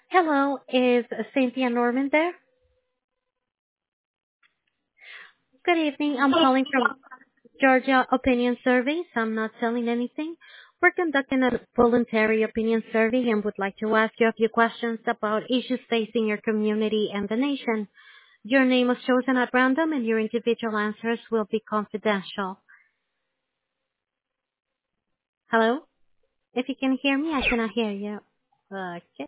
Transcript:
Hello, is Cynthia Norman there? Good evening. I'm calling from Georgia Opinion Surveys. I'm not selling anything. We're conducting a voluntary opinion survey and would like to ask you a few questions about issues facing your community and the nation. Your name is chosen at random and your individual answers will be confidential. Hello? If you can hear me, I cannot hear you. Okay.